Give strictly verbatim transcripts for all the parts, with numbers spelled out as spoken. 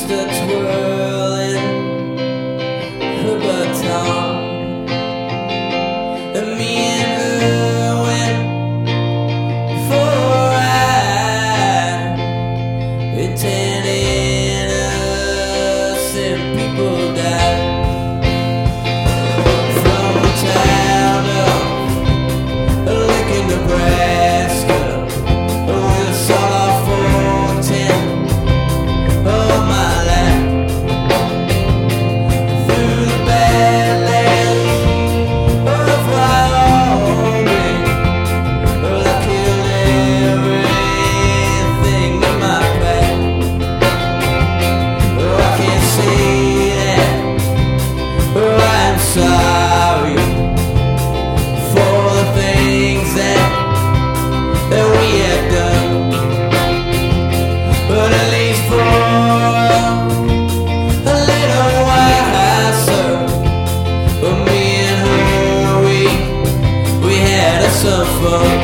sister twirling her baton, and me and her went for a ride. It's an innocent people died. From the town of Lincoln, Nebraska, we'll sell our four ten of my life. Through the badlands of Wyoming, well, I killed everything in my path. Oh, I can't say that, oh, I'm sorry for the things that, that we have done. But at least for a little while, sir, but me and her, we, we had us some fun.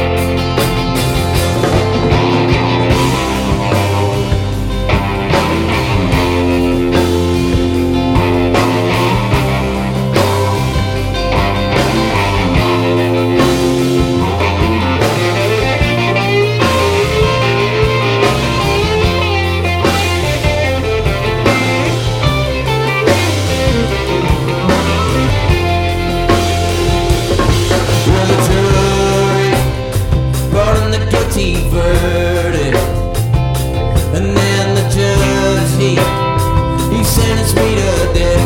Verdict, and then the judge, he he sentenced me to death.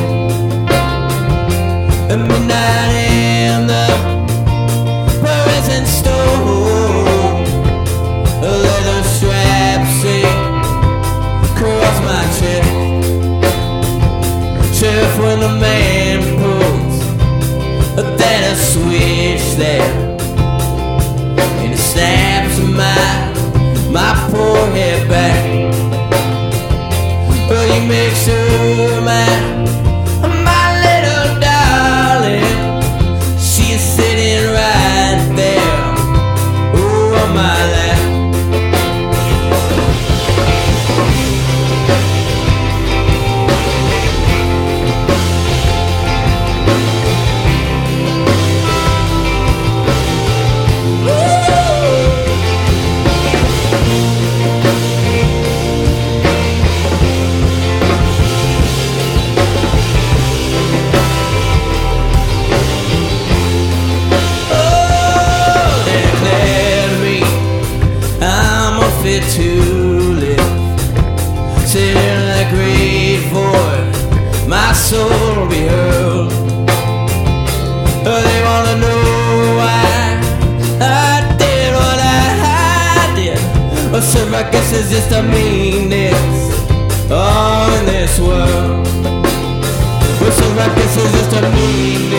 At midnight in the prison store, a leather strap sing across my chest. Sheriff, when the man pulls that a switch there, and it snaps my my poor head back. Well, you make sure my my little darling, she is sitting right there, oh, on my lap. To live, sitting in that great void, my soul be hurled. They wanna know why I did what I did. Well, sir, I guess it's just a meanness all in this world. Well, sir, I guess it's just a meanness.